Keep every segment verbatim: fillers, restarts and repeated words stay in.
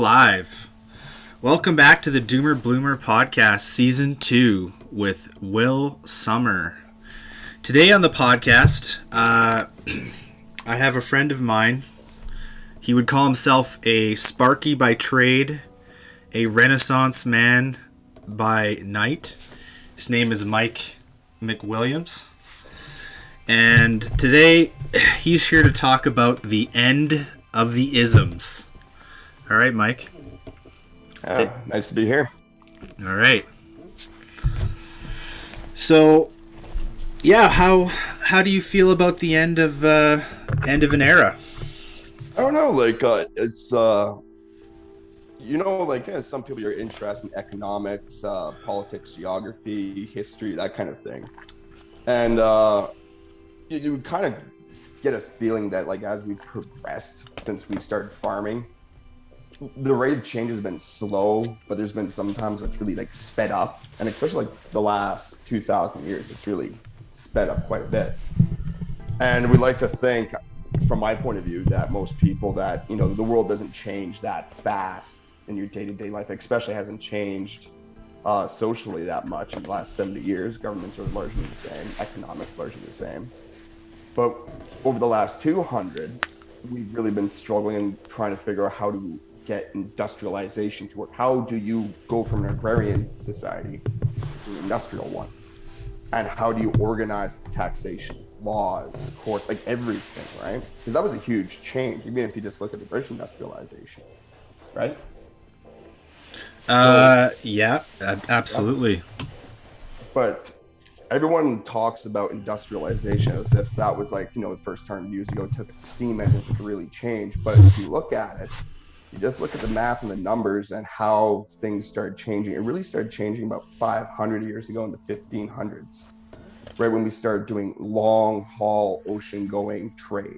live. Welcome back to the Doomer Bloomer podcast, season two, with Will Summer. Today on the podcast, uh, I have a friend of mine. He would call himself a Sparky by trade, a Renaissance man by night. His name is Mike McWilliams. And today, he's here to talk about the end of the isms. All right, Mike. Oh, Th- nice to be here. All right. So, yeah, how how do you feel about the end of uh, end of an era? I don't know, like uh, it's uh, you know, like yeah, some people are interested in economics, uh, politics, geography, history, that kind of thing, and uh, you, you kind of get a feeling that like as we progressed since we started farming, the rate of change has been slow, but there's been some times where it's really like sped up, and especially like the last two thousand years, it's really sped up quite a bit. And we like to think, from my point of view, that most people that, you know, the world doesn't change that fast in your day-to-day life, especially hasn't changed uh, socially that much in the last seventy years. Governments are largely the same, economics largely the same. But over the last two hundred, we've really been struggling and trying to figure out how to get industrialization to work. How do you go from an agrarian society to an industrial one? And how do you organize the taxation, laws, courts, like everything, right? Because that was a huge change, even if you just look at the British industrialization, right? Uh, so, yeah, absolutely. Yeah. But everyone talks about industrialization as if that was like, you know, the first time years ago, it took a steam engine to really change. But if you look at it, you just look at the math and the numbers and how things started changing. It really started changing about five hundred years ago in the fifteen hundreds, right when we started doing long haul ocean going trade.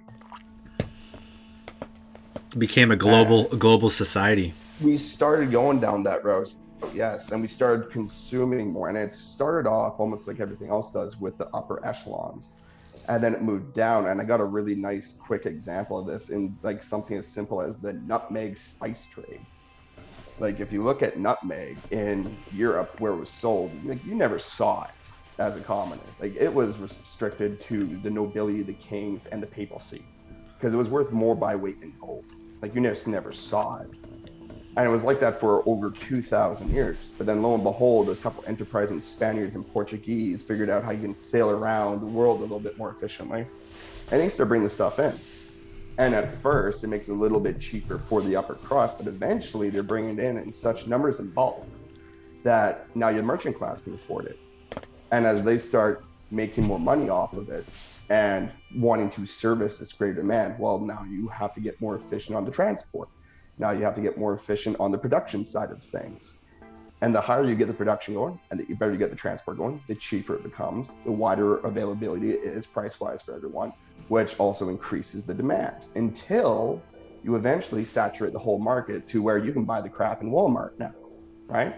It became a global a global society. We started going down that road, yes, and we started consuming more. And it started off almost like everything else does with the upper echelons. And then it moved down, and I got a really nice quick example of this in like something as simple as the nutmeg spice trade. Like if you look at nutmeg in Europe where it was sold, like you never saw it as a commoner. Like it was restricted to the nobility, the kings, and the papacy, because it was worth more by weight in gold. Like you just never saw it. And it was like that for over two thousand years. But then lo and behold, a couple enterprising Spaniards and Portuguese figured out how you can sail around the world a little bit more efficiently. And they start bringing the stuff in. And at first, it makes it a little bit cheaper for the upper crust, but eventually they're bringing it in in such numbers and bulk that now your merchant class can afford it. And as they start making more money off of it and wanting to service this greater demand, well, now you have to get more efficient on the transport. Now you have to get more efficient on the production side of things. And the higher you get the production going and the better you get the transport going, the cheaper it becomes, the wider availability it is price-wise for everyone, which also increases the demand until you eventually saturate the whole market to where you can buy the crap in Walmart now, right?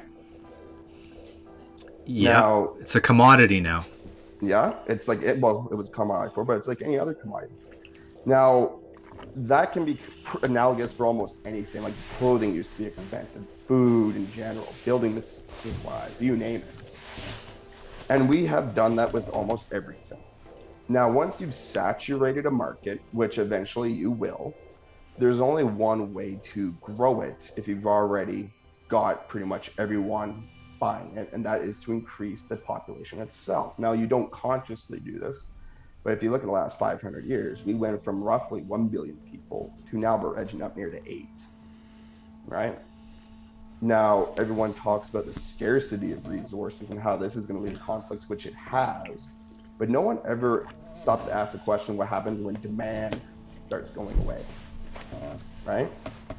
Yeah, now, it's a commodity now. Yeah, it's like, it, well, it was a commodity before, but it's like any other commodity. Now, that can be analogous for almost anything. Like clothing used to be expensive, food in general, building supplies, you name it. And we have done that with almost everything. Now, once you've saturated a market, which eventually you will, there's only one way to grow it if you've already got pretty much everyone buying it, and that is to increase the population itself. Now, you don't consciously do this. But if you look at the last five hundred years, we went from roughly one billion people to now we're edging up near to eight, right? Now, everyone talks about the scarcity of resources and how this is going to lead to conflicts, which it has. But no one ever stops to ask the question, what happens when demand starts going away, right?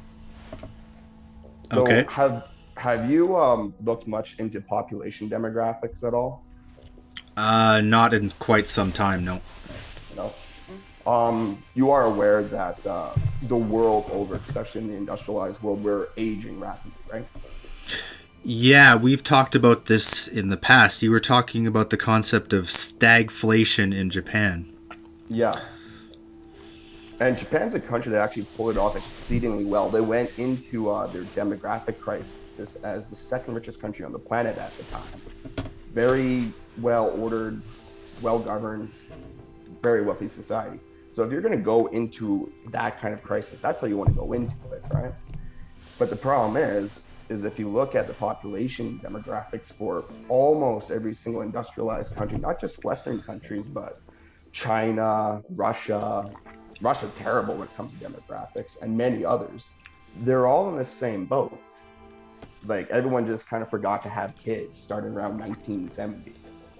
So okay. have, have you um, looked much into population demographics at all? Uh, not in quite some time, no. No. Um, you are aware that uh, the world over, especially in the industrialized world, we're aging rapidly, right? Yeah, we've talked about this in the past. You were talking about the concept of stagflation in Japan. Yeah. And Japan's a country that actually pulled it off exceedingly well. They went into uh, their demographic crisis as the second richest country on the planet at the time. Very well ordered, well governed, very wealthy society. So if you're going to go into that kind of crisis, that's how you want to go into it, right? But the problem is, is if you look at the population demographics for almost every single industrialized country, not just Western countries, but China, Russia, Russia's terrible when it comes to demographics, and many others, they're all in the same boat. Like, everyone just kind of forgot to have kids starting around nineteen seventy.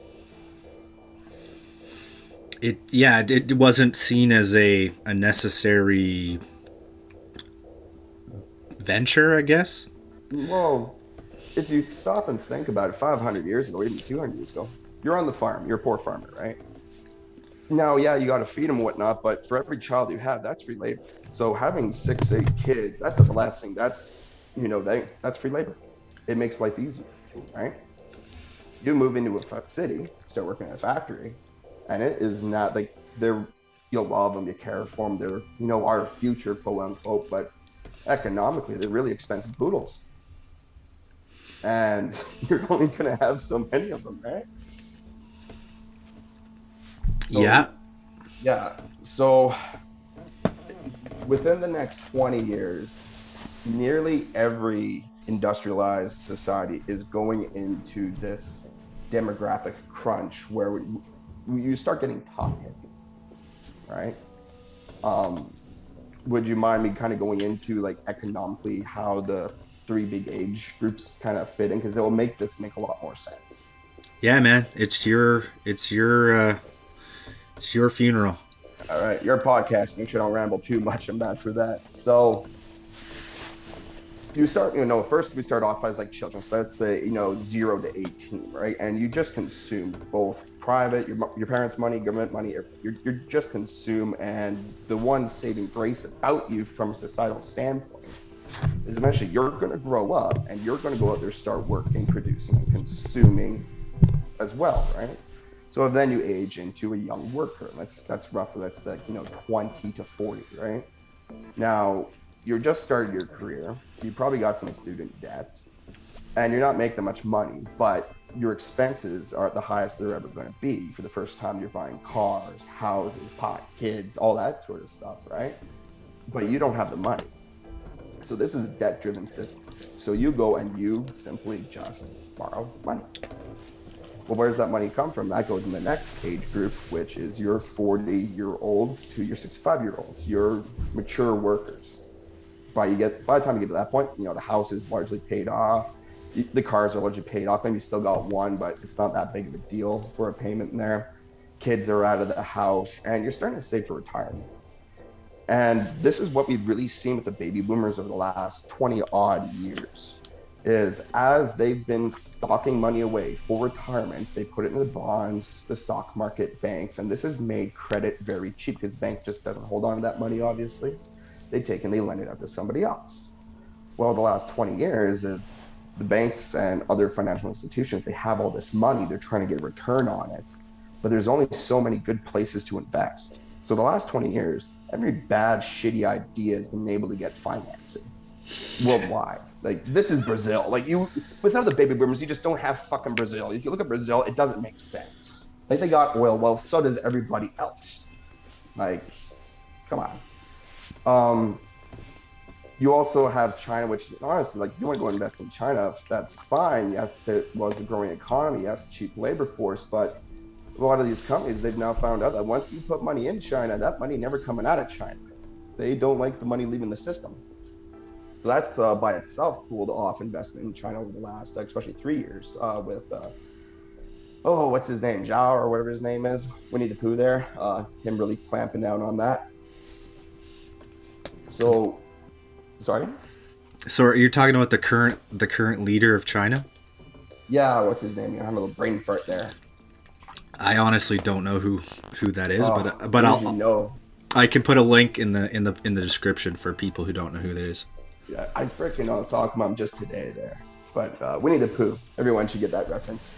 It yeah, it wasn't seen as a, a necessary venture, I guess. Well, if you stop and think about it, five hundred years ago, even two hundred years ago, you're on the farm, you're a poor farmer, right? Now, yeah, you got to feed them and whatnot, but for every child you have, that's free labor. So having six, eight kids, that's a blessing. That's, you know, they, that's free labor. It makes life easier, right? You move into a city, start working in a factory, and it is not like they're, you'll love them, you care for them, they're, you know, our future, quote unquote, but economically, they're really expensive poodles. And you're only going to have so many of them, right? So, yeah. Yeah. So within the next twenty years, nearly every industrialized society is going into this demographic crunch where we, you start getting top heavy, right? Um, would you mind me kind of going into like economically how the three big age groups kind of fit in? Because it will make this make a lot more sense. Yeah, man. It's your it's your uh, it's your funeral. All right, your podcast. Make sure I don't ramble too much. I'm bad for that. So you start, you know, first we start off as like children. So let's say, you know, zero to eighteen, right? And you just consume both private, your your parents' money, government money, everything. You're, you're just consume, and the one saving grace about you from a societal standpoint is eventually you're going to grow up and you're going to go out there, start working, producing, and consuming as well, right? So then you age into a young worker. That's that's roughly, that's like, you know, twenty to forty, right? Now, you're just started your career. You probably got some student debt, and you're not making that much money, but your expenses are at the highest they're ever going to be. For the first time, you're buying cars, houses, pot, kids, all that sort of stuff, right? But you don't have the money. So this is a debt-driven system. So you go and you simply just borrow money. Well, where does that money come from? That goes in the next age group, which is your forty-year-olds to your sixty-five-year-olds, your mature workers. By you get by the time you get to that point, you know, the house is largely paid off, the cars are largely paid off. Maybe you still got one, but it's not that big of a deal for a payment in there. Kids are out of the house, and you're starting to save for retirement. And this is what we've really seen with the baby boomers over the last twenty odd years. Is as they've been stocking money away for retirement, they put it in the bonds, the stock market, banks, and this has made credit very cheap because the bank just doesn't hold on to that money, obviously. They take and they lend it out to somebody else. Well, the last twenty years is the banks and other financial institutions, they have all this money, they're trying to get a return on it, but there's only so many good places to invest. So the last twenty years, every bad, shitty idea has been able to get financing worldwide. Like, this is Brazil. Like, you, without the baby boomers, you just don't have fucking Brazil. If you look at Brazil, it doesn't make sense. Like, they got oil, well, so does everybody else. Like, come on. Um, you also have China, which honestly, like, you want to go invest in China, that's fine. Yes, it was a growing economy. Yes, cheap labor force, but a lot of these companies, they've now found out that once you put money in China, that money never coming out of China. They don't like the money leaving the system. So that's uh, by itself cooled off investment in China over the last, especially three years uh, with, uh, oh, what's his name? Zhao or whatever his name is. Winnie the Pooh there. Uh, him really clamping down on that. So, sorry? So you're talking about the current the current leader of China? Yeah, what's his name? I had a little brain fart there. I honestly don't know who, who that is, oh, but but I'll you know. I can put a link in the in the in the description for people who don't know who that is. Yeah, I freaking was talking about him just today there. But uh, Winnie the Pooh, everyone should get that reference.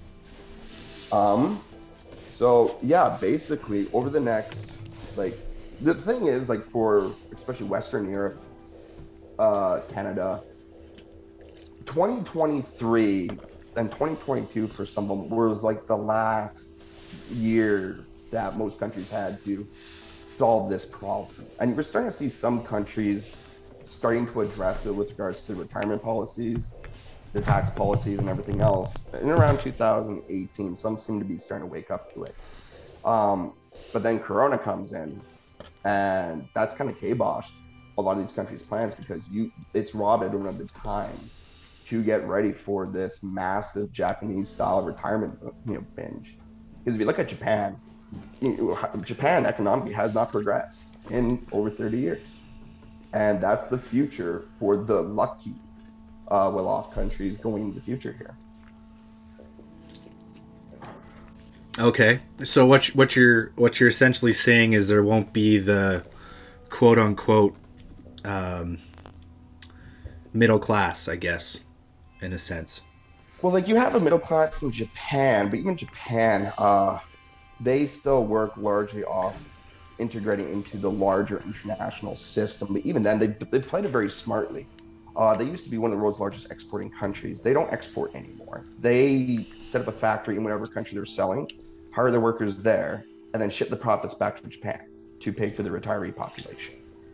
Um, so yeah, basically over the next like the thing is, like for especially Western Europe, uh, Canada, twenty twenty-three and twenty twenty-two for some of them was like the last year that most countries had to solve this problem. And we're starting to see some countries starting to address it with regards to retirement policies, their tax policies, and everything else. In around two thousand eighteen, some seem to be starting to wake up to it. Um, but then Corona comes in, and that's kind of kiboshed a lot of these countries' plans because you it's robbed everyone of the time to get ready for this massive Japanese style retirement, you know, binge. Because if you look at Japan, you know, Japan economically has not progressed in over thirty years. And that's the future for the lucky, uh, well-off countries going into the future here. Okay, so what what you're what you're essentially saying is there won't be the quote unquote um, middle class, I guess, in a sense. Well, like you have a middle class in Japan, but even Japan, uh, they still work largely off integrating into the larger international system. But even then, they they played it very smartly. Uh, they used to be one of the world's largest exporting countries. They don't export anymore. They set up a factory in whatever country they're selling, hire the workers there, and then ship the profits back to Japan to pay for the retiree population.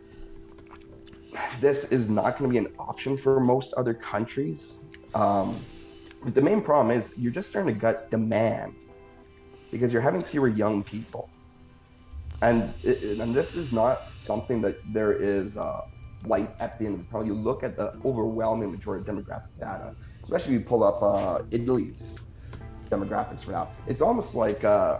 This is not going to be an option for most other countries. Um, the main problem is you're just starting to gut demand because you're having fewer young people. And, it, and this is not something that there is uh, light at the end of the tunnel. You look at the overwhelming majority of demographic data, especially if you pull up uh, Italy's demographics for now. It's almost like uh,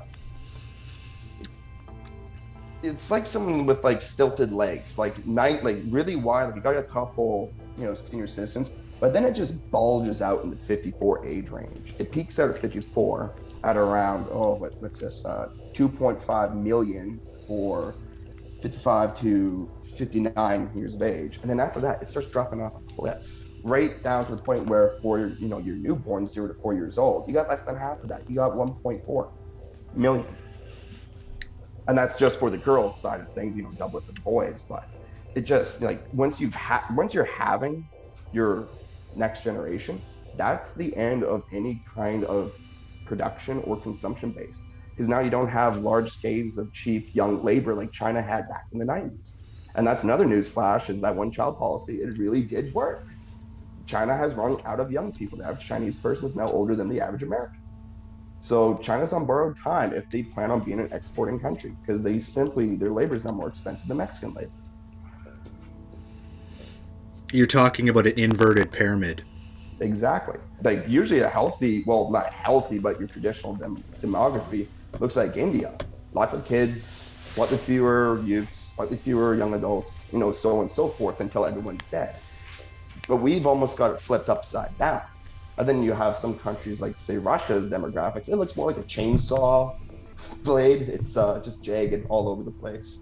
it's like someone with like stilted legs, like night, like really wide. Like you got a couple, you know, senior citizens, but then it just bulges out in the fifty-four age range. It peaks out at fifty-four at around oh, what, what's this? Uh, two point five million for fifty-five to fifty-nine years of age, and then after that, it starts dropping off a cliff, right down to the point where for you know your newborn zero to four years old, you got less than half of that. You got one point four million, and that's just for the girls' side of things. You know, double it for the boys, but it just like once you've ha- once you're having your next generation, that's the end of any kind of production or consumption base. Because now you don't have large scales of cheap young labor like China had back in the nineties. And that's another news flash is that one child policy, it really did work. China has run out of young people. The average Chinese person is now older than the average American. So China's on borrowed time if they plan on being an exporting country because they simply, their labor is now more expensive than Mexican labor. You're talking about an inverted pyramid. Exactly. Like usually a healthy, well, not healthy, but your traditional dem- demography looks like India. Lots of kids, slightly fewer youth, slightly fewer young adults, you know, so on and so forth until everyone's dead. But we've almost got it flipped upside down. And then you have some countries like, say, Russia's demographics. It looks more like a chainsaw blade. It's uh, just jagged all over the place.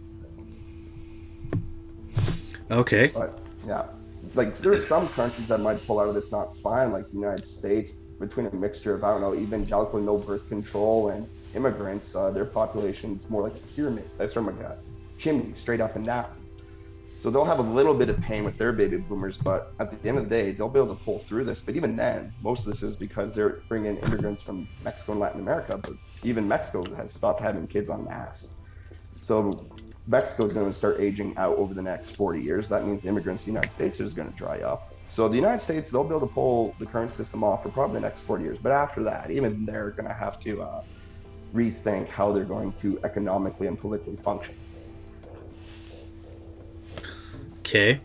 Okay. But yeah, like there's some countries that might pull out of this not fine, like the United States, between a mixture of, I don't know, evangelical no birth control and immigrants, uh, their population is more like a pyramid. That's from like a chimney, straight up and down. So they'll have a little bit of pain with their baby boomers, but at the end of the day, they'll be able to pull through this. But even then, most of this is because they're bringing immigrants from Mexico and Latin America, but even Mexico has stopped having kids en masse. So Mexico is going to start aging out over the next forty years. That means the immigrants in the United States is going to dry up. So the United States, they'll be able to pull the current system off for probably the next forty years. But after that, even they're going to have to uh, rethink how they're going to economically and politically function. Okay.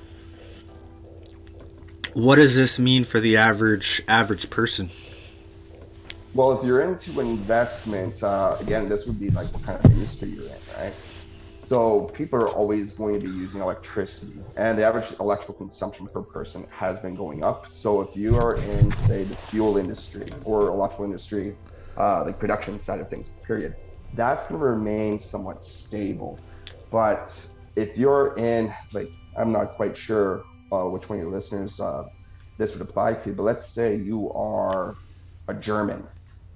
What does this mean for the average average person? Well, if you're into investments, uh, again, this would be like what kind of industry you're in, right? So people are always going to be using electricity, and the average electrical consumption per person has been going up. So if you are in, say, the fuel industry or electrical industry, uh, like production side of things, period, that's going to remain somewhat stable. But if you're in, like, I'm not quite sure uh, which one of your listeners uh, this would apply to, but let's say you are a German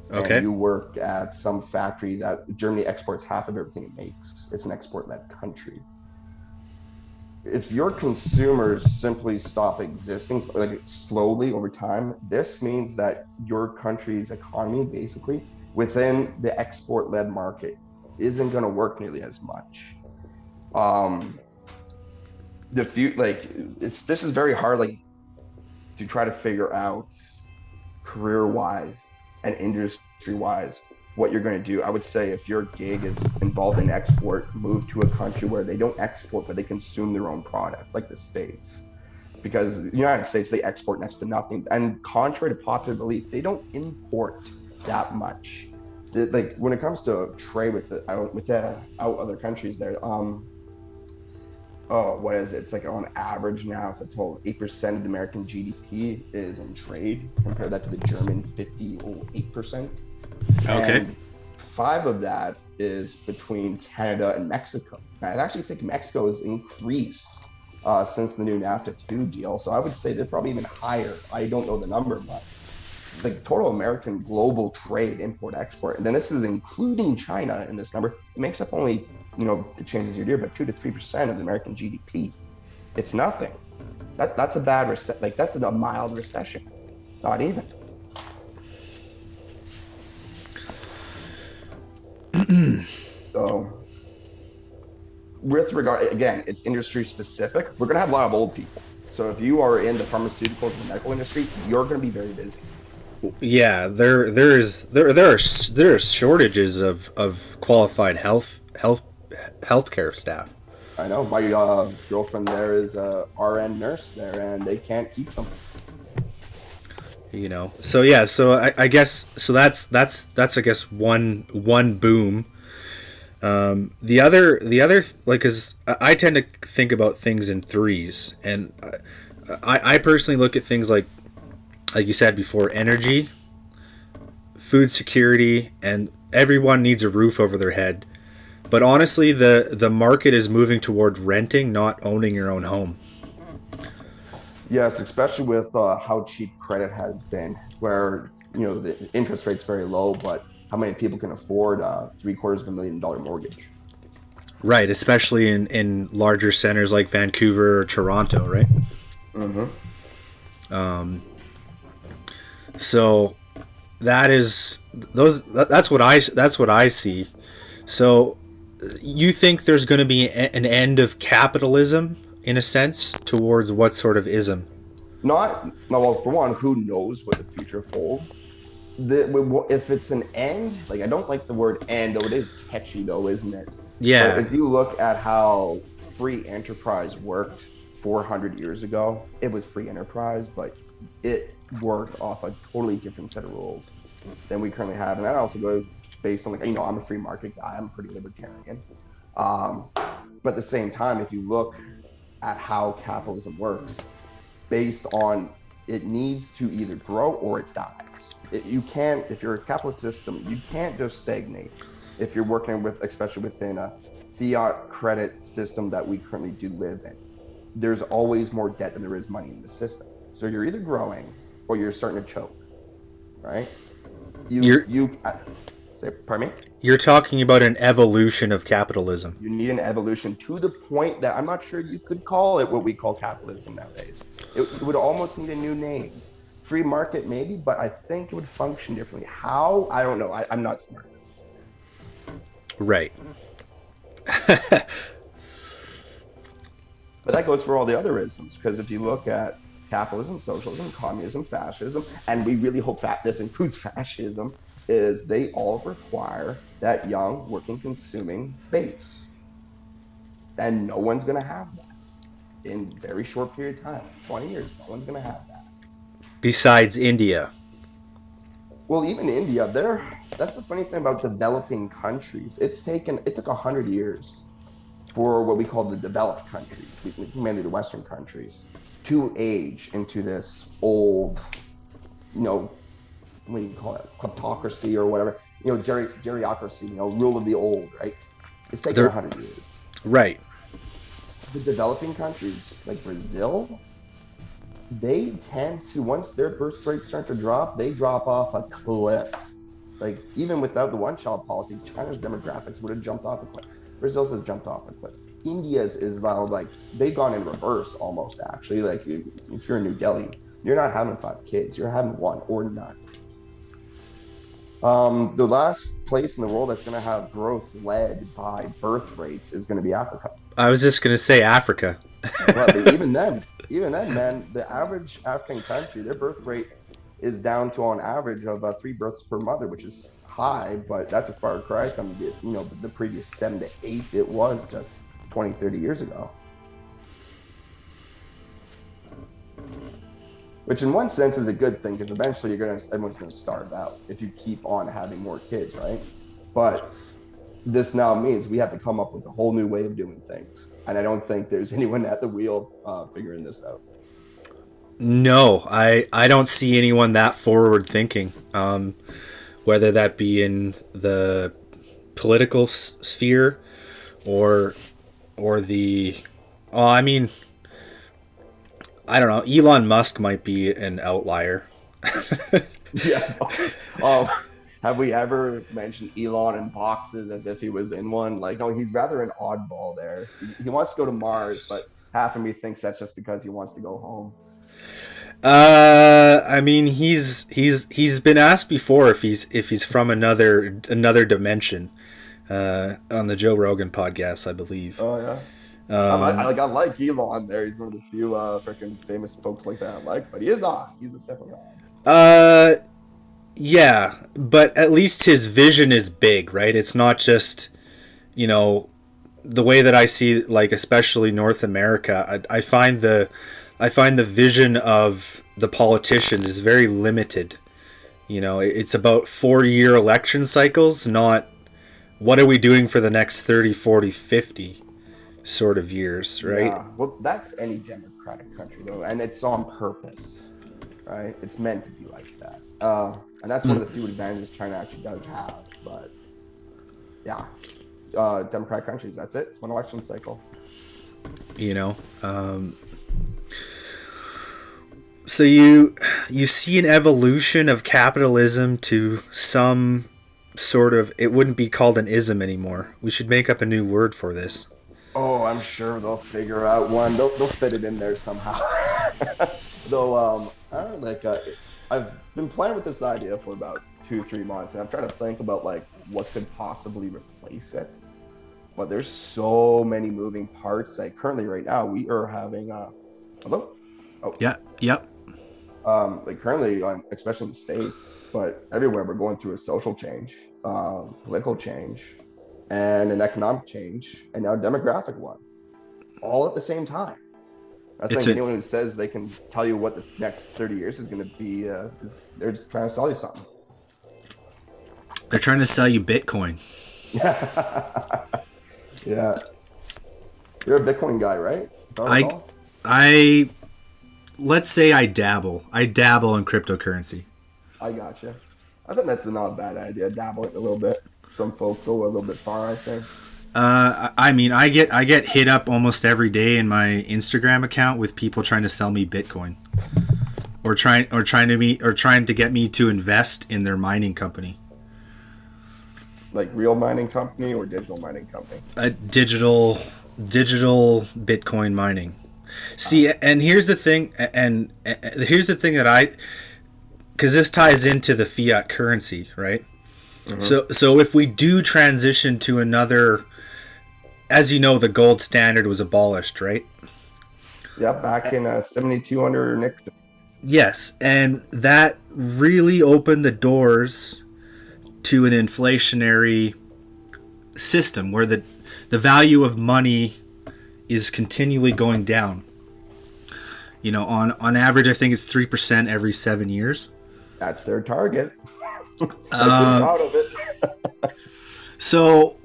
and Okay. you work at some factory that Germany exports half of everything it makes. It's an export-led country. If your consumers simply stop existing, like slowly over time, this means that your country's economy, basically within the export-led market, isn't going to work nearly as much. Um, the few like it's this is very hard, like to try to figure out career-wise and industry-wise what you're going to do. I would say if your gig is involved in export, move to a country where they don't export, but they consume their own product, like the States. Because the United States, they export next to nothing. And contrary to popular belief, they don't import that much. The, like when it comes to trade with the out with the out other countries, there, um, oh, what is it? It's like on average now, it's a total eight percent of the American G D P is in trade. Compare that to the German fifty-eight percent. Okay. And five of that is between Canada and Mexico. And I actually think Mexico has increased uh, since the new NAFTA two deal. So I would say they're probably even higher. I don't know the number, but the total American global trade, import, export, and then this is including China in this number, it makes up only, you know, it changes your year, but two to three percent of the American G D P. It's nothing. That that's a bad recession. Like that's a mild recession, not even. So, with regard, again, it's industry specific. We're gonna have a lot of old people. So if you are in the pharmaceuticals and medical industry, you're gonna be very busy. Yeah, there there is there there are there are shortages of, of qualified health health healthcare staff. I know my uh, girlfriend there is a R N nurse there, and they can't keep them. You know, so yeah, so I, I guess so that's that's that's I guess one one boom. Um, the other the other like, cause I tend to think about things in threes, and I I personally look at things like like you said before, energy, food security, and everyone needs a roof over their head. But honestly, the the market is moving toward renting, not owning your own home. Yes, especially with uh, how cheap credit has been, where you know the interest rate's very low, but how many people can afford a three quarters of a million dollar mortgage? Right, especially in, in larger centers like Vancouver or Toronto, right? Mm-hmm. Um, so that is those. That's what I that's what I see. So you think there's going to be an end of capitalism in a sense towards what sort of ism? Not, no, well, for one, who knows what the future holds? The, if it's an end, like I don't like the word end, though it is catchy, though, isn't it? Yeah. But if you look at how free enterprise worked four hundred years ago, it was free enterprise, but it worked off a totally different set of rules than we currently have. And that also goes based on, like, you know, I'm a free market guy, I'm a pretty libertarian. Um, but at the same time, if you look at how capitalism works, based on it needs to either grow or it dies. It, you can't, if you're a capitalist system, you can't just stagnate. If you're working with, especially within a fiat credit system that we currently do live in, there's always more debt than there is money in the system. So you're either growing or you're starting to choke, right? You, You're, you, uh, say, pardon me? You're talking about an evolution of capitalism. You need an evolution to the point that I'm not sure you could call it what we call capitalism nowadays. It, it would almost need a new name. Free market, maybe, but I think it would function differently. How? I don't know. I, I'm not smart. Right. But that goes for all the other isms, because if you look at capitalism, socialism, communism, fascism, and we really hope that this includes fascism, is they all require that young, working, consuming base. And no one's going to have that in a very short period of time. twenty years, no one's going to have that. Besides India. Well, even India, they're, that's the funny thing about developing countries. It's taken, it took one hundred years for what we call the developed countries, mainly the Western countries, to age into this old, you know, what do you call it, kleptocracy or whatever, you know, geri- geriocracy, you know, rule of the old, right? It's taken one hundred years. Right. The developing countries, like Brazil, they tend to, once their birth rates start to drop, they drop off a cliff. Like, even without the one-child policy, China's demographics would have jumped off a cliff. Brazil's has jumped off a cliff. India's is now, like, they've gone in reverse almost, actually. Like, if you're in New Delhi, you're not having five kids. You're having one or none. Um, the last place in the world that's going to have growth led by birth rates is going to be Africa. I was just going to say Africa. But even then, even then, man, the average African country, their birth rate is down to on average of uh, three births per mother, which is high, but that's a far cry from the, you know, the previous seven to eight it was just twenty, thirty years ago. Which in one sense is a good thing, because eventually you're gonna everyone's gonna starve out if you keep on having more kids, right? But this now means we have to come up with a whole new way of doing things, and I don't think there's anyone at the wheel uh, figuring this out. No, I I don't see anyone that forward thinking. Um, whether that be in the political s- sphere, or or the, oh, I mean, I don't know. Elon Musk might be an outlier. Yeah. Um, have we ever mentioned Elon in boxes as if he was in one? Like, no, he's rather an oddball there. He, he wants to go to Mars, but half of me thinks that's just because he wants to go home. Uh, I mean, he's he's he's been asked before if he's if he's from another another dimension, uh, on the Joe Rogan podcast, I believe. Oh yeah. Um, I, I like I like Elon there. He's one of the few uh freaking famous folks like that I like, but he is odd. He's definitely odd. Uh, yeah, but at least his vision is big, right? It's not just, you know, the way that I see, like, especially North America. I, I find the I find the vision of the politicians is very limited. You know, it's about four-year election cycles, not what are we doing for the next thirty, forty, fifty sort of years, right? Yeah. Well, that's any democratic country, though, and it's on purpose, right? It's meant to be like that. Uh, and that's one of the few advantages China actually does have. But, yeah, uh, democratic countries, that's it. It's one election cycle. You know, um... So you you see an evolution of capitalism to some sort of, it wouldn't be called an ism anymore. We should make up a new word for this. Oh, I'm sure they'll figure out one. They'll, they'll fit it in there somehow. Though, um, I don't know, like, uh, I've been playing with this idea for about two, three months, and I'm trying to think about, like, what could possibly replace it. But there's so many moving parts. Like, currently, right now, we are having, uh, hello? Oh. Yeah, yep. Um, like currently, um, especially in the States, but everywhere, we're going through a social change, uh, political change, and an economic change, and now a demographic one, all at the same time. I think a, anyone who says they can tell you what the next thirty years is going to be, uh, is, they're just trying to sell you something. They're trying to sell you Bitcoin. Yeah. You're a Bitcoin guy, right? I, I... Let's say I dabble. I dabble in cryptocurrency. I gotcha. I think that's not a bad idea. Dabble it a little bit. Some folks go a little bit far, I think. Uh, I mean, I get I get hit up almost every day in my Instagram account with people trying to sell me Bitcoin, or trying or trying to me or trying to get me to invest in their mining company. Like real mining company or digital mining company? A digital digital Bitcoin mining. See, and here's the thing, and, and here's the thing that I, because this ties into the fiat currency, right? Mm-hmm. So, so if we do transition to another, as you know, the gold standard was abolished, right? Yeah, back in uh, seventy-two under Nixon. Yes, and that really opened the doors to an inflationary system where the the value of money is continually going down. You know, on, on average, I think it's three percent every seven years. That's their target. I'm um, proud of it. So,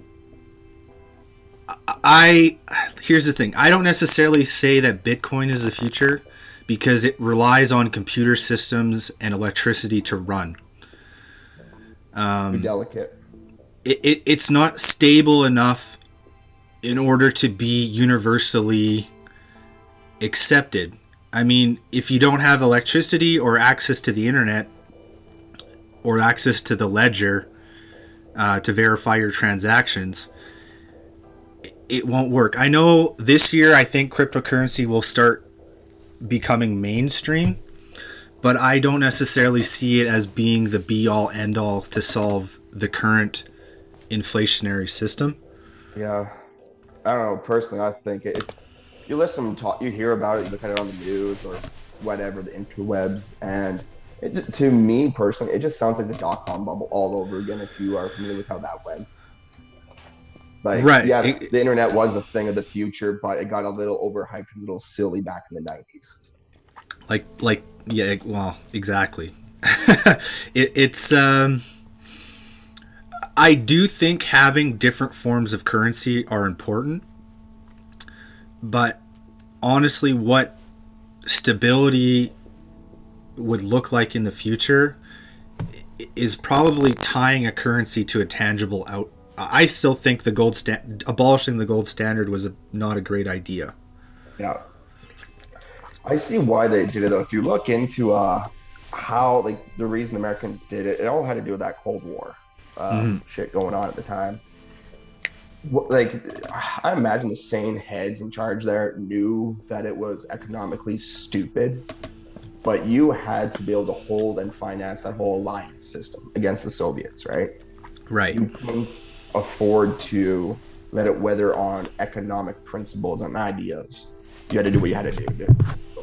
I, here's the thing. I don't necessarily say that Bitcoin is the future because it relies on computer systems and electricity to run. Um, Be delicate. It, it, it's not stable enough in order to be universally accepted. I mean, if you don't have electricity or access to the internet, or access to the ledger uh, to verify your transactions, it won't work. I know this year I think cryptocurrency will start becoming mainstream, but I don't necessarily see it as being the be all end all to solve the current inflationary system. Yeah, I don't know. Personally, I think it, if you listen, talk, you hear about it, you look at it on the news or whatever, the interwebs, and it, to me personally, it just sounds like the dot com bubble all over again. If you are familiar with how that went, like, Right. yes, It, the internet was a thing of the future, but it got a little overhyped, a little silly back in the nineties. like, like, yeah, well, exactly. it, it's, um, I do think having different forms of currency are important, but honestly, what stability would look like in the future is probably tying a currency to a tangible out. I still think the gold stand abolishing the gold standard was a, not a great idea. Yeah, I see why they did it though. If you look into uh, how like the reason Americans did it, it all had to do with that Cold War uh, Mhm. shit going on at the time. Wh- Like, I imagine the sane heads in charge there knew that it was economically stupid, but you had to be able to hold and finance that whole alliance system against the Soviets, right? Right. You couldn't afford to let it weather on economic principles and ideas. You had to do what you had to do. Dude.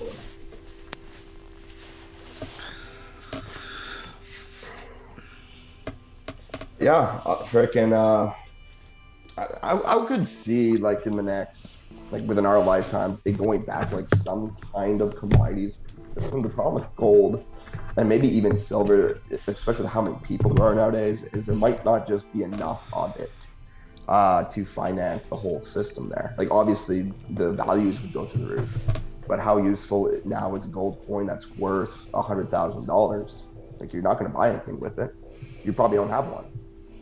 Yeah, uh, freaking. Uh, I, I I could see like in the next, like within our lifetimes, it going back to like some kind of commodities. Listen, the problem with gold and maybe even silver, especially with how many people there are nowadays, is there might not just be enough of it uh, to finance the whole system there. Like obviously the values would go through the roof, but how useful it now is a gold coin that's worth a hundred thousand dollars? Like you're not going to buy anything with it. You probably don't have one.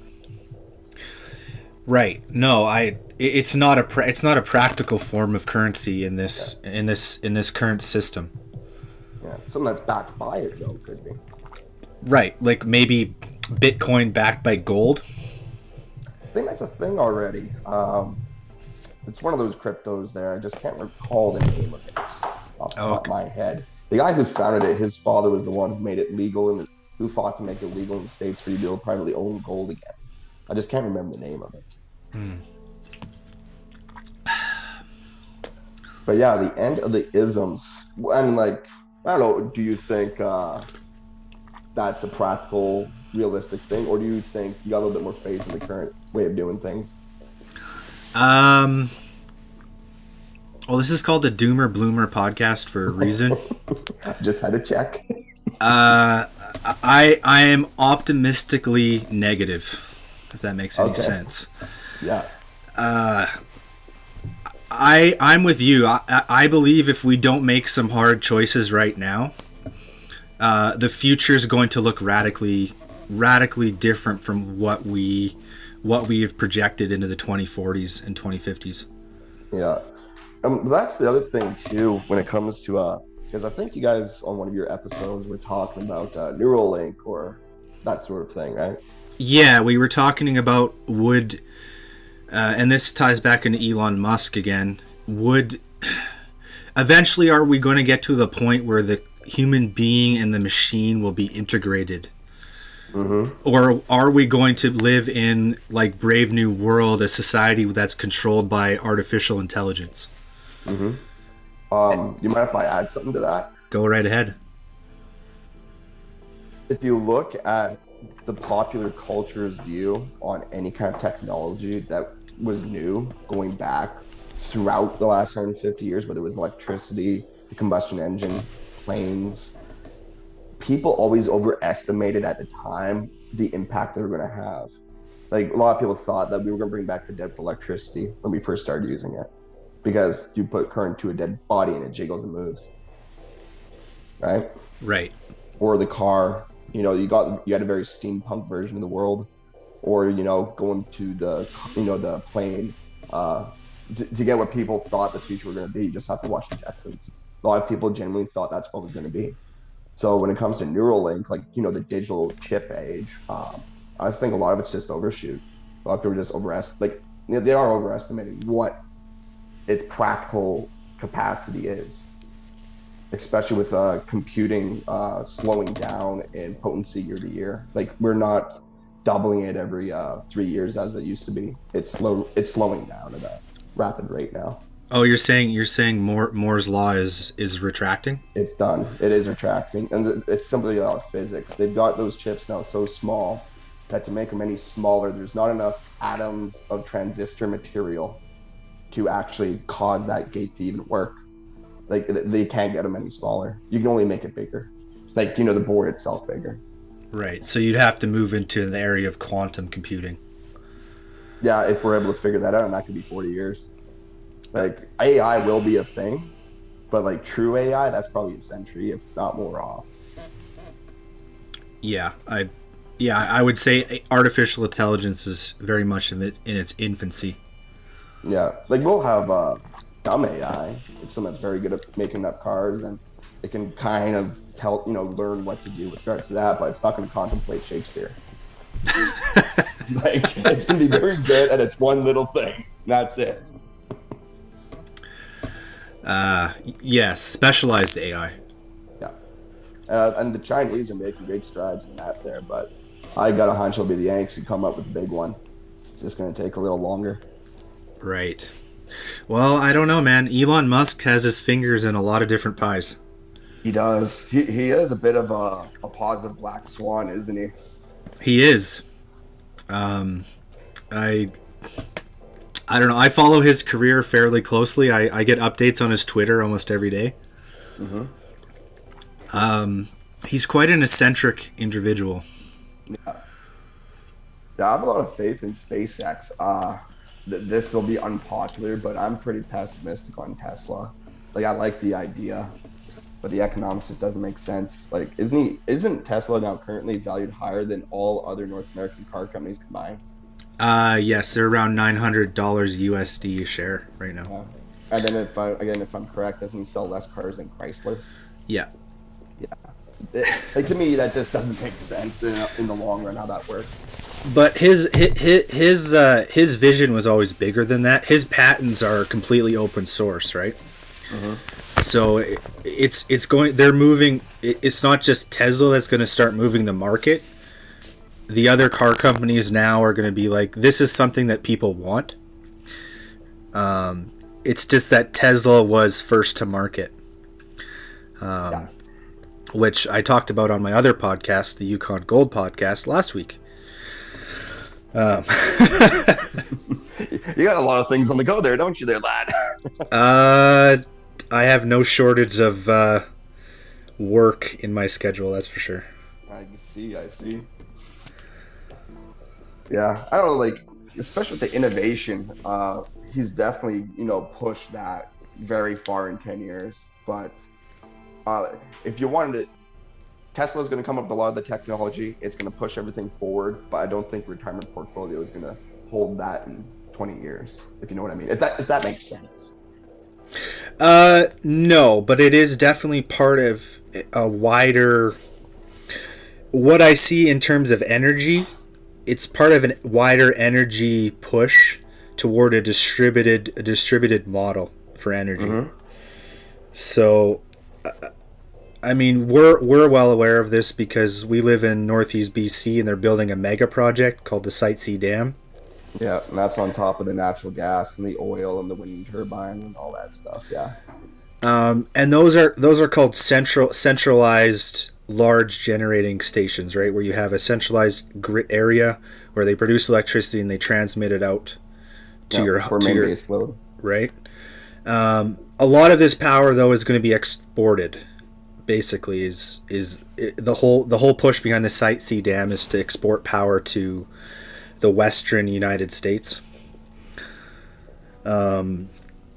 Right. No, I. it- It's not a. pra- It's not a practical form of currency in Yeah, this. In this. In this current system. yeah. Something that's backed by it though could be. Right. Like maybe Bitcoin backed by gold. I think that's a thing already. Um, it's one of those cryptos there. I just can't recall the name of it off the Oh, top of my head. The guy who founded it, his father was the one who made it legal and who fought to make it legal in the States for you to be able to privately own gold again. I just can't remember the name of it. But yeah, the end of the isms. And like, I don't know, do you think uh, that's a practical, realistic thing? Or do you think you got a little bit more faith in the current way of doing things? Um. Well, this is called the Doomer Bloomer podcast for a reason. Just had to check. Uh, I I am optimistically negative, if that makes any Okay. sense. Yeah. I I'm with you. I I I believe if we don't make some hard choices right now, uh, the future is going to look radically radically different from what we what we have projected into the twenty forties and twenty fifties. Yeah. Um, that's the other thing too when it comes to uh, because I think you guys on one of your episodes were talking about uh, Neuralink or that sort of thing, right? Yeah, we were talking about would, uh, and this ties back into Elon Musk again. Would eventually are we going to get to the point where the human being and the machine will be integrated? Mm-hmm. Or are we going to live in like Brave New World, a society that's controlled by artificial intelligence? Mm-hmm. Um, you mind if I add something to that? Go right ahead. If you look at the popular culture's view on any kind of technology that was new going back throughout the last one hundred fifty years, whether it was electricity, the combustion engine, planes, people always overestimated at the time the impact they were going to have. Like a lot of people thought that we were going to bring back the dead with electricity when we first started using it because you put current to a dead body and it jiggles and moves, right? Right. Or the car, you know, you got you had a very steampunk version of the world, or you know, going to the you know the plane. Uh, to, to get what people thought the future was going to be, you just have to watch the Jetsons. A lot of people genuinely thought that's what it was going to be. So when it comes to Neuralink, like, you know, the digital chip age, um, I think a lot of it's just overshoot. A lot of people just overestimate, like, you know, they are overestimating what its practical capacity is, especially with uh, computing uh, slowing down in potency year to year. Like, we're not doubling it every uh, three years as it used to be. It's slow. It's slowing down at a rapid rate now. Oh, you're saying you're saying Moore, Moore's law is is retracting? It's done. It is retracting, and it's simply about physics. They've got those chips now so small that to make them any smaller, there's not enough atoms of transistor material to actually cause that gate to even work. Like, they can't get them any smaller. You can only make it bigger. Like, you know, the board itself bigger. Right. So you'd have to move into the area of quantum computing. Yeah, if we're able to figure that out, and that could be forty years. Like, A I will be a thing, but like true A I, that's probably a century, if not more off. Yeah, I, yeah, I would say artificial intelligence is very much in it in its infancy. Yeah, like we'll have uh, dumb A I. It's someone that's very good at making up cars, and it can kind of tell, you know, learn what to do with regards to that, but it's not going to contemplate Shakespeare. Like, it's going to be very good at its one little thing. That's it. Uh, yes, specialized A I. Yeah. Uh, and the Chinese are making great strides in that there, but I got a hunch it'll be the Yanks who come up with a big one. It's just going to take a little longer. Right. Well, I don't know, man. Elon Musk has his fingers in a lot of different pies. He does. He, he is a bit of a, a positive black swan, isn't he? He is. Um, I... I don't know. I follow his career fairly closely. I, I get updates on his Twitter almost every day. Mm-hmm. Um, he's quite an eccentric individual. Yeah. Yeah, I have a lot of faith in SpaceX. Uh, th- this will be unpopular, but I'm pretty pessimistic on Tesla. Like, I like the idea, but the economics just doesn't make sense. Like, isn't he? Isn't Tesla now currently valued higher than all other North American car companies combined? Uh, yes, they're around nine hundred dollars U S D a share right now. Yeah. And then if I, again, if I'm correct, doesn't he sell less cars than Chrysler? Yeah. Yeah. It, like, to me, that just doesn't make sense in, in the long run how that works. But his his his uh, his vision was always bigger than that. His patents are completely open source, right? Mm-hmm. So it, it's it's going. They're moving. It, it's not just Tesla that's going to start moving the market. The other car companies now are going to be like, this is something that people want. Um, it's just that Tesla was first to market, um, Yeah. which I talked about on my other podcast, the Yukon Gold podcast, last week. Um, You got a lot of things on the go there, don't you there, lad? uh, I have no shortage of uh, work in my schedule, that's for sure. I see, I see. Yeah, I don't know, like, especially with the innovation, uh, he's definitely, you know, pushed that very far in ten years. But uh, if you wanted it, Tesla's going to come up with a lot of the technology. It's going to push everything forward, but I don't think retirement portfolio is going to hold that in twenty years, if you know what I mean. If that, if that makes sense. Uh, no, but it is definitely part of a wider, what I see in terms of energy. It's part of a wider energy push toward a distributed a distributed model for energy. Mm-hmm. So, I mean, we're we're well aware of this because we live in Northeast B C and they're building a mega project called the Site C Dam. Yeah, and that's on top of the natural gas and the oil and the wind turbine and all that stuff. Yeah. Um, and those are those are called central centralized large generating stations, right? Where you have a centralized grid area where they produce electricity and they transmit it out to yeah, your for to main your base load. Right. Um, a lot of this power though is going to be exported. Basically, is is it, the whole the whole push behind the Site C Dam is to export power to the western United States. Um,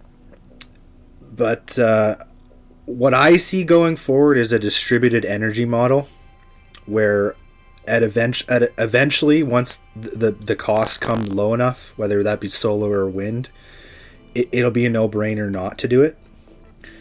but uh, what I see going forward is a distributed energy model where at, event- at eventually, once the, the costs come low enough, whether that be solar or wind, it, it'll be a no-brainer not to do it.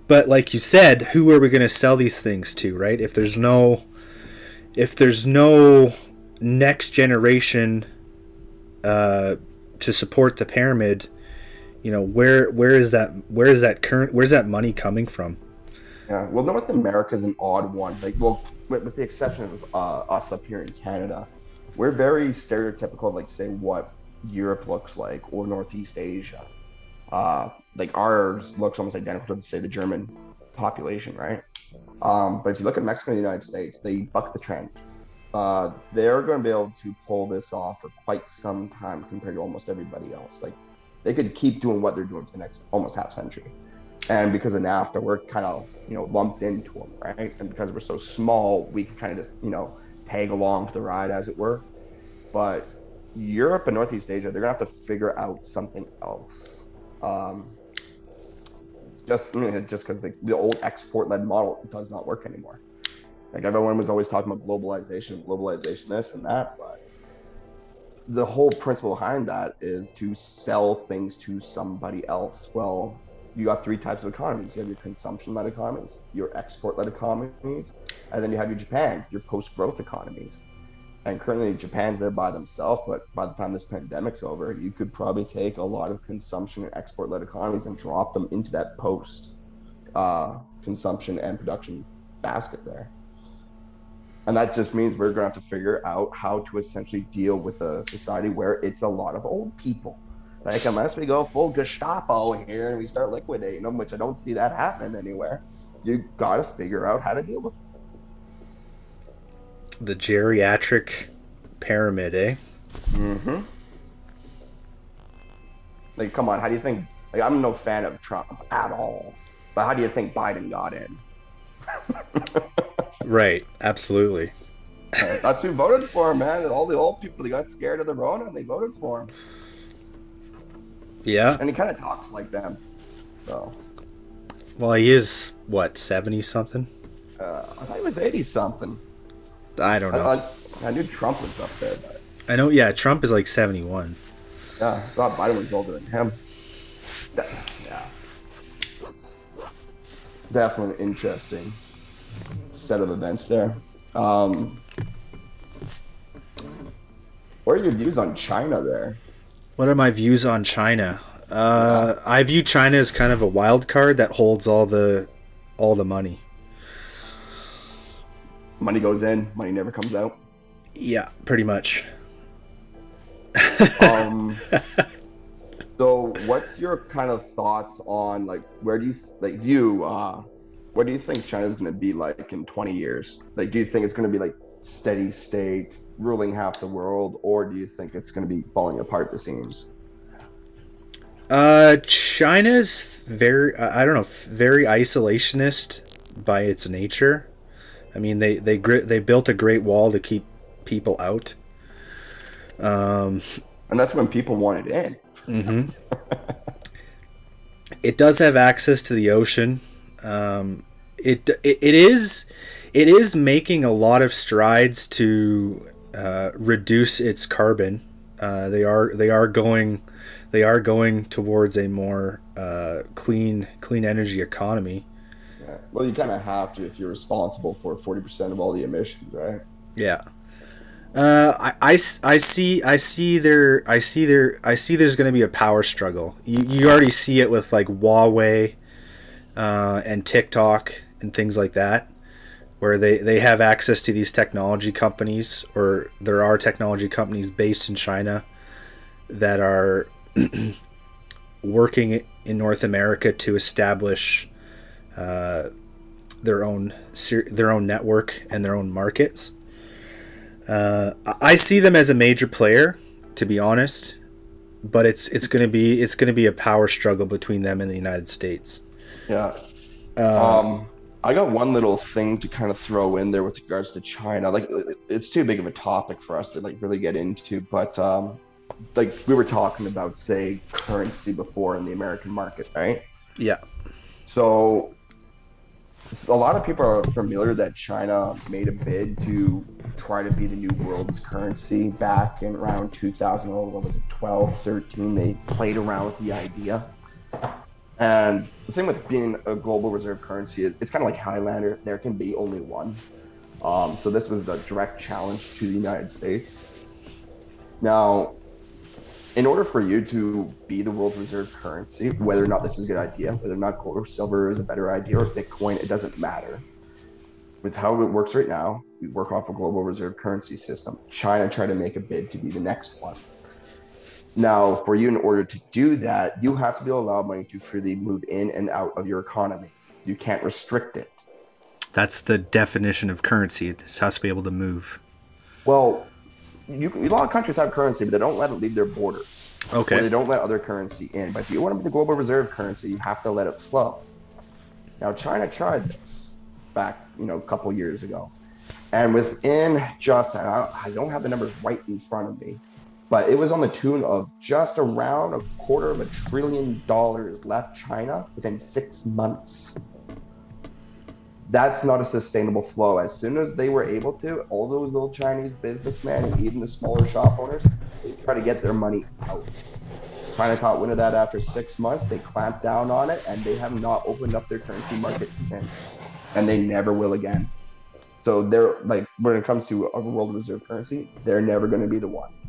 but like you said, who are we going to sell these things to, right? If there's no, if there's no next generation uh, to support the pyramid, you know, where where is that where is that current where's that money coming from? Yeah, well, North America is an odd one. Like, well, with, with the exception of uh, us up here in Canada, we're very stereotypical of, like, say, what Europe looks like or Northeast Asia. Uh, like, ours looks almost identical to, say, the German population, right? Um, but if you look at Mexico and the United States, they buck the trend. Uh, they're going to be able to pull this off for quite some time compared to almost everybody else. Like, they could keep doing what they're doing for the next almost half century. And because of NAFTA, we're kind of, you know, lumped into them, right? And because we're so small, we can kind of just, you know, tag along for the ride, as it were. But Europe and Northeast Asia, they're going to have to figure out something else. Um, just you know, just because the, the old export-led model does not work anymore. Like, everyone was always talking about globalization, globalization, this and that, but the whole principle behind that is to sell things to somebody else. Well, you got three types of economies. You have your consumption-led economies, your export-led economies, and then you have your Japans, your post-growth economies. And currently Japan's there by themselves, but by the time this pandemic's over, you could probably take a lot of consumption and export-led economies and drop them into that post uh, consumption and production basket there. And that just means we're going to have to figure out how to essentially deal with a society where it's a lot of old people. Like, unless we go full Gestapo here and we start liquidating them, which I don't see that happening anywhere, you got to figure out how to deal with it. The geriatric pyramid, eh? Mm-hmm. Like, come on, how do you think... Like, I'm no fan of Trump at all, but how do you think Biden got in? Right, absolutely. That's who voted for him, man. All the old people, they got scared of the Rona and they voted for him. Yeah. And he kind of talks like them. So. Well, he is, what, seventy something? Uh, I thought he was eighty something. I don't know. I, I, I knew Trump was up there, but. I know, yeah, Trump is like seventy-one. Yeah, I thought Biden was older than him. That, yeah. Definitely an interesting set of events there. Um, what are your views on China there? What are my views on China? Uh, yeah. I view China as kind of a wild card that holds all the all the money. Money goes in, money never comes out. Yeah, pretty much. um, so what's your kind of thoughts on, like, where do you like you uh what do you think China's going to be like in twenty years? Like, do you think it's going to be like steady state, ruling half the world, or do you think it's going to be falling apart at the seams? Uh, China's very, I don't know, very isolationist by its nature. I mean, they they they built a great wall to keep people out. Um, and that's when people wanted in. Mm-hmm. It does have access to the ocean. Um, it, it it is it is making a lot of strides to uh, reduce its carbon. Uh, they are they are going they are going towards a more uh, clean clean energy economy. Yeah. Well, you kind of have to if you're responsible for forty percent of all the emissions, right? Yeah. Uh, I, I, I see I see there I see there I see there's going to be a power struggle. You you already see it with like Huawei, uh, and TikTok and things like that, where they, they have access to these technology companies, or there are technology companies based in China that are working in North America to establish uh, their own their own network and their own markets. Uh, I see them as a major player, to be honest, but it's it's gonna be it's gonna be a power struggle between them and the United States. Yeah. Uh, um, I got one little thing to kind of throw in there with regards to China. Like, it's too big of a topic for us to like really get into, but um, like we were talking about, say, currency before in the American market, right? Yeah. So a lot of people are familiar that China made a bid to try to be the new world's currency back in around two thousand, what was it, twelve, thirteen. They played around with the idea. And the thing with being a global reserve currency is it's kind of like Highlander. There can be only one. Um, so this was the direct challenge to the United States. Now, in order for you to be the world reserve currency, whether or not this is a good idea, whether or not gold or silver is a better idea, or Bitcoin, it doesn't matter. With how it works right now, we work off a global reserve currency system. China tried to make a bid to be the next one. Now, for you, in order to do that, you have to be allowed money to freely move in and out of your economy. You can't restrict it. That's the definition of currency. It has to be able to move. Well, you, a lot of countries have currency, but they don't let it leave their borders. Okay. Or they don't let other currency in. But if you want to be the global reserve currency, you have to let it flow. Now, China tried this back, you know, a couple years ago. And within just, I don't have the numbers right in front of me, but it was on the tune of just around a quarter of a trillion dollars left China within six months. That's not a sustainable flow. As soon as they were able to, all those little Chinese businessmen and even the smaller shop owners, they try to get their money out. China caught wind of that after six months. They clamped down on it, and they have not opened up their currency market since, and they never will again. So they're like, when it comes to a world reserve currency, they're never going to be the one.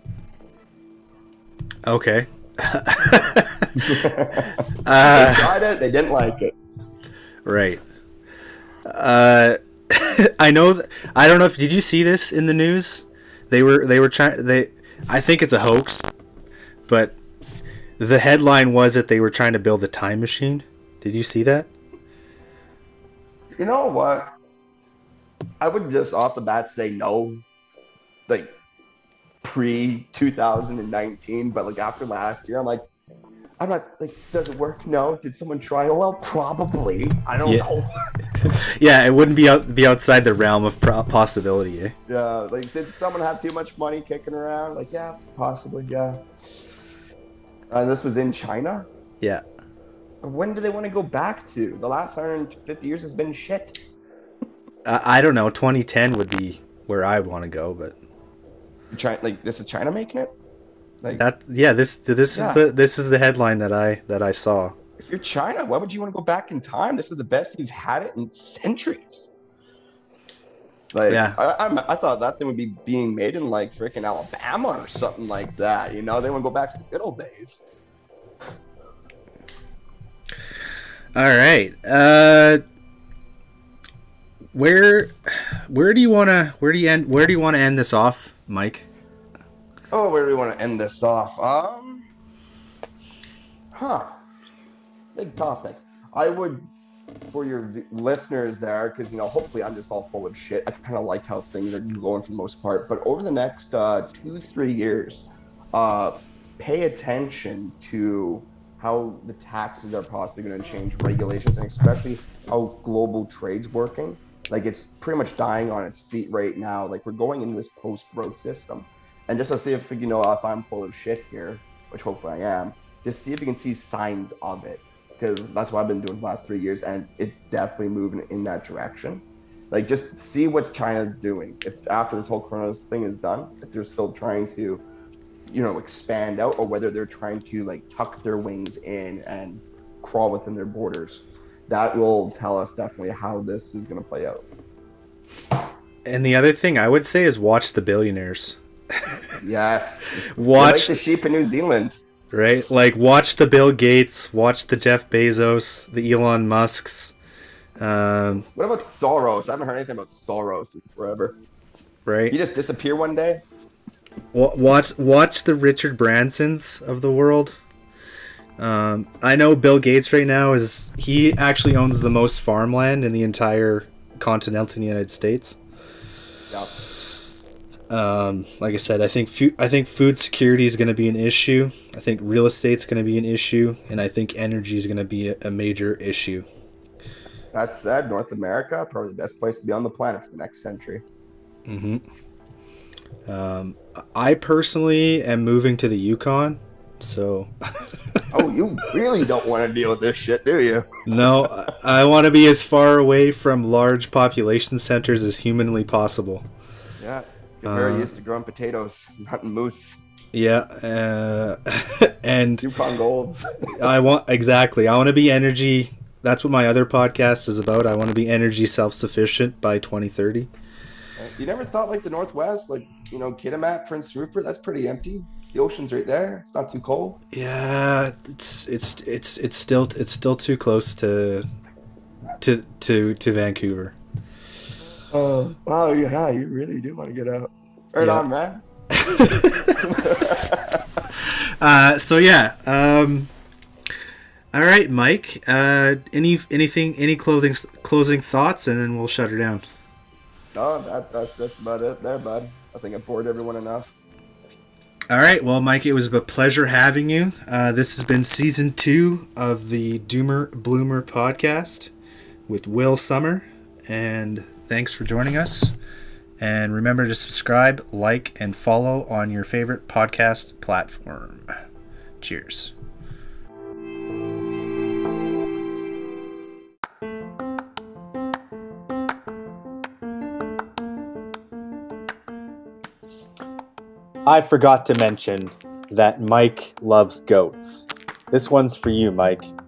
Okay. uh, they tried it. They didn't like it. Right. Uh, I know. Th- I don't know if did you see this in the news? They were they were trying. They I think it's a hoax, but the headline was that they were trying to build a time machine. Did you see that? You know what? I would just off the bat say no. Like pre two thousand nineteen, but like after last year, I'm like, I'm not like, does it work? No. Did someone try? Oh well, probably. I don't yeah. know. Yeah, it wouldn't be out, be outside the realm of pro- possibility. Eh? Yeah, like did someone have too much money kicking around? Like yeah, possibly. Yeah. And uh, this was in China. Yeah. When do they want to go back to? The last one hundred fifty years has been shit. Uh, I don't know. twenty ten would be where I want to go, but Try, like this is China making it. Like that. Yeah. This this yeah. is the this is the headline that I that I saw. If you're China, why would you want to go back in time? This is the best you've had it in centuries. Like, yeah. I, I, I thought that thing would be being made in like freaking Alabama or something like that. You know, they want to go back to the good old days. All right. Uh, where where do you wanna where do you end where do you want to end this off, Mike? Oh, where do we want to end this off? Um, huh. Big topic. I would, for your v- listeners there, because, you know, hopefully I'm just all full of shit. I kind of like how things are going for the most part. But over the next uh, two, three years, uh, pay attention to how the taxes are possibly going to change regulations, and especially how global trade's working. Like, it's pretty much dying on its feet right now. Like, we're going into this post-growth system. And just to see if, you know, if I'm full of shit here, which hopefully I am, just see if you can see signs of it. Because that's what I've been doing the last three years, and it's definitely moving in that direction. Like, just see what China's doing. If after this whole Corona thing is done, if they're still trying to, you know, expand out, or whether they're trying to, like, tuck their wings in and crawl within their borders. That will tell us definitely how this is going to play out. And the other thing I would say is watch the billionaires. Yes. Watch They're like the sheep in New Zealand. Right? Like, watch the Bill Gates, watch the Jeff Bezos, the Elon Musks. Um, what about Soros? I haven't heard anything about Soros in forever. Right? He just disappear one day? Watch, watch the Richard Bransons of the world. Um, I know Bill Gates right now is... He actually owns the most farmland in the entire continental United States. Yeah. Um, like I said, I think fu- I think food security is going to be an issue. I think real estate's going to be an issue, and I think energy is going to be a, a major issue. That said, North America, probably the best place to be on the planet for the next century. Mm-hmm. Um, I personally am moving to the Yukon, so. Oh, you really don't want to deal with this shit, do you? No, I want to be as far away from large population centers as humanly possible. Yeah. You're very uh, used to growing potatoes, hunting moose. Yeah, uh, and Yukon Golds. I want exactly. I want to be energy. That's what my other podcast is about. I want to be energy self-sufficient by twenty thirty. You never thought like the Northwest, like, you know, Kitimat, Prince Rupert, that's pretty empty. The ocean's right there. It's not too cold. Yeah, it's it's it's it's still it's still too close to to to to Vancouver. Oh, wow, yeah, you really do want to get out. Right Yeah. on, man. uh, so yeah. Um, all right, Mike. Uh, any anything any clothing closing thoughts, and then we'll shut her down. No, that, that's just about it there, bud. I think I've bored everyone enough. All right, well, Mike, it was a pleasure having you. Uh, this has been season two of the Doomer Bloomer podcast with Will Summer, and thanks for joining us. And remember to subscribe, like, and follow on your favorite podcast platform. Cheers. I forgot to mention that Mike loves goats. This one's for you, Mike.